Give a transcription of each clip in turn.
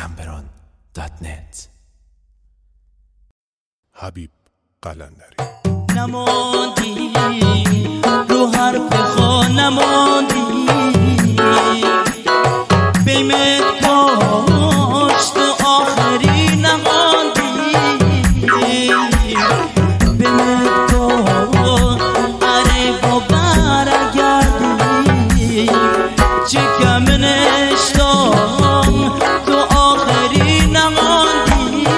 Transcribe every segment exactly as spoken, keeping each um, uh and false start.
گمبران دات نت. حبیب قلندری. نماندی رو حرف خو نماندی، بیمت کاش تو آخری نماندی، بیمت کاش اره با برگردی، چه کم نشتم تو آخری نماندی.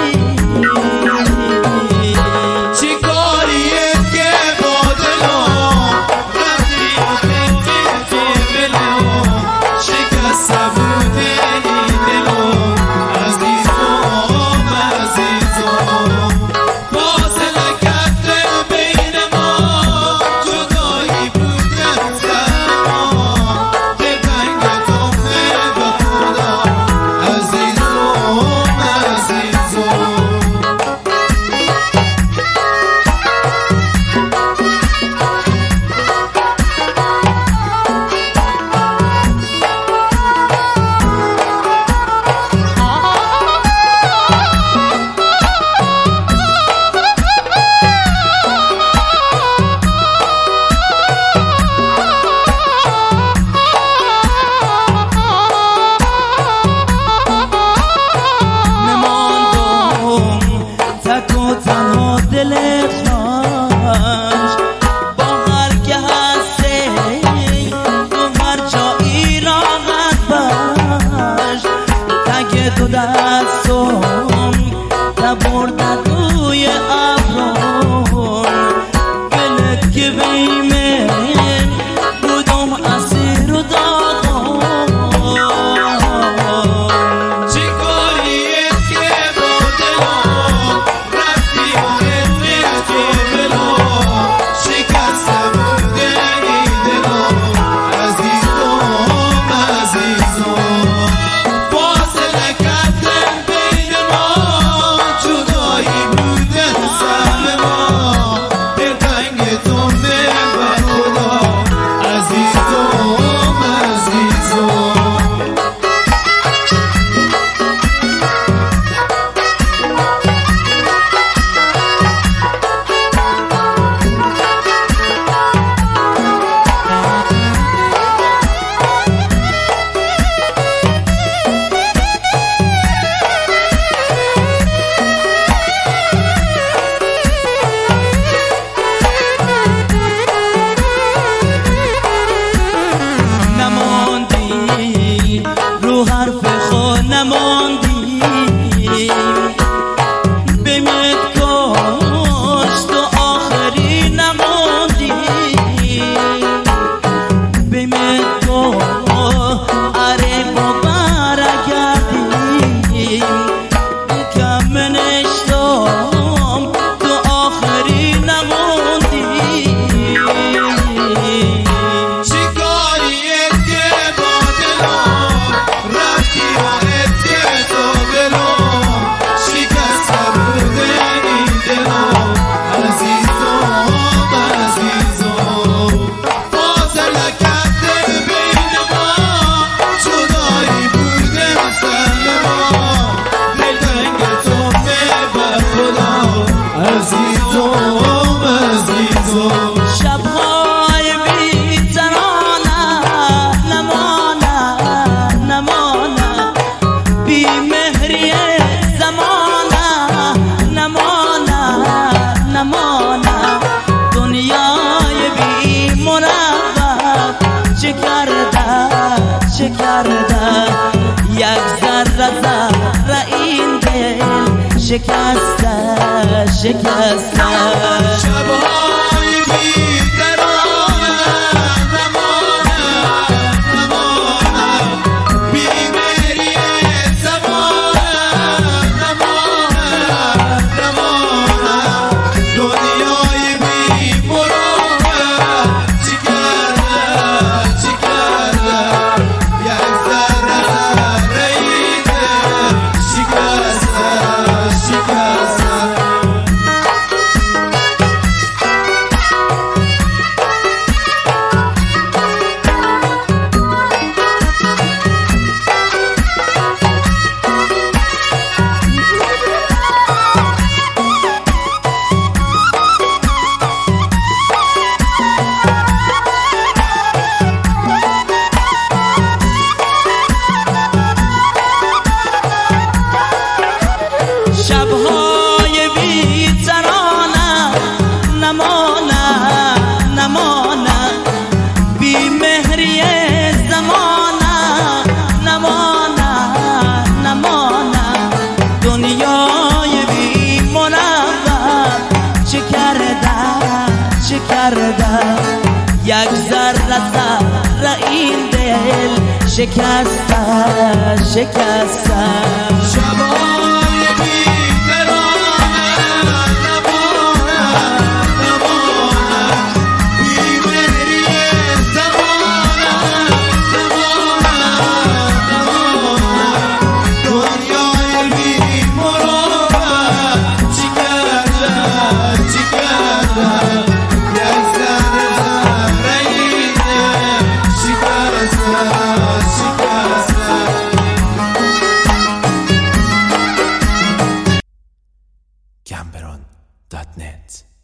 تو دستم نبرد توی ابرون، گلت که بیمه بودم اسیر و داغم. چی کاریت که با دلم رفتی و اتنی تو بلم، شکسته بوده ای دلم عزیزم عزیزم. نماندی بیمت کاش تو آخری نماندی، بیمت کاش اره با برگردی، کم نشتم تو آخری نماندی. شب‌های بی‌ترانه نمانه نمانه، بی‌مهری زمانه نمانه نمانه، دنیای بی مربت چه کرده چه کرده، یک ذره ذره این دل شکسته شکسته. شب‌های بی‌قراره نمانه نمانه، بی‌مهری زمانه نمانه نمانه، دنیای بی مراقب چی کرده چی کرده، یک ذره ذره این دل شکسته شکسته. یک ذره ذره این دل شکسته شکسته شبای بی‌قراره نمانه نمانه بی‌مهری زمانه نمانه نمانه دنیای بی‌مروت چی کرده چی کرده یک ذره ذره این دل شکسته شکسته گمبران دات نت